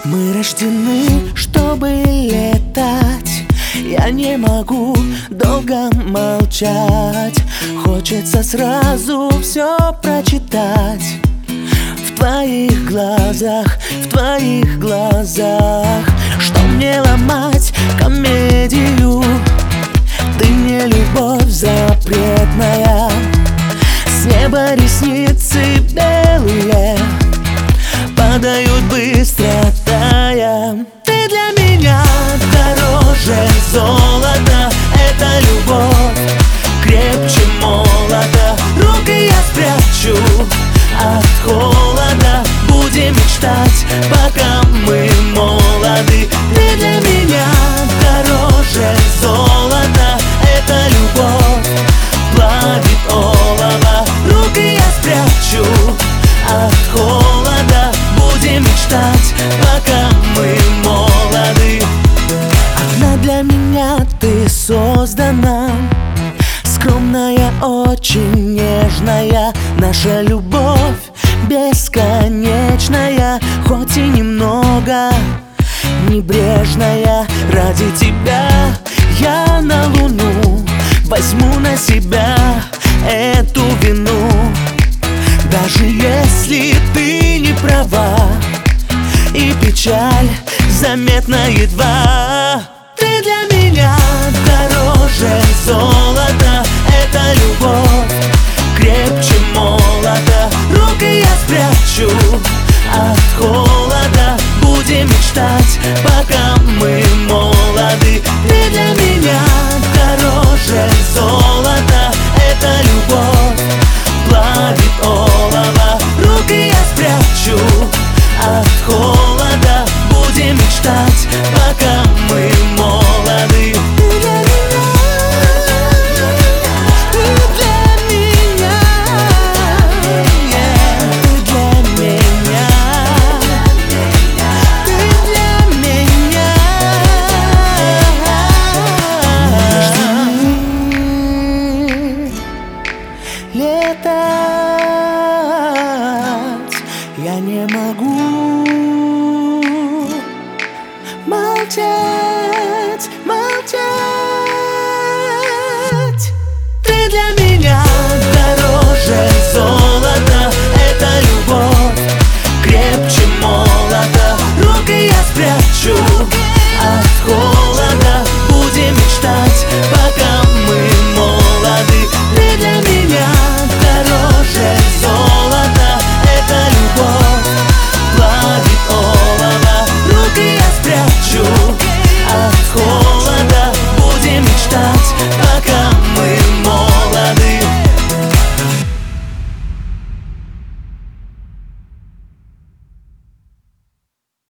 Мы рождены, чтобы летать. Я не могу долго молчать. Хочется сразу все прочитать. В твоих глазах, в твоих глазах. Что мне ломать комедию? Ты не любовь запретная. С неба ресницы белые падают быстро, тая. Ты для меня дороже золота. Это любовь крепче молота. Руки я спрячу от холода. Будем мечтать, пока мы молоды. Ты для меня дороже золота. Это любовь плавит олово. Руки я спрячу от холода. Будем мечтать, пока мы молоды. Одна для меня ты создана, скромная, очень нежная. Наша любовь бесконечная, хоть и немного небрежная. Ради тебя я на луну возьму на себя эту вину. Даже если ты не права и печаль заметна едва. Ты для меня дороже золота. Это любовь крепче молота. Руки я спрячу от холода. Будем мечтать, пока мы молоды. Ты для меня дороже золота. Это любовь плавит олово. Руки я спрячу от холода. Будем мечтать, пока мы молоды. Летать я не могу.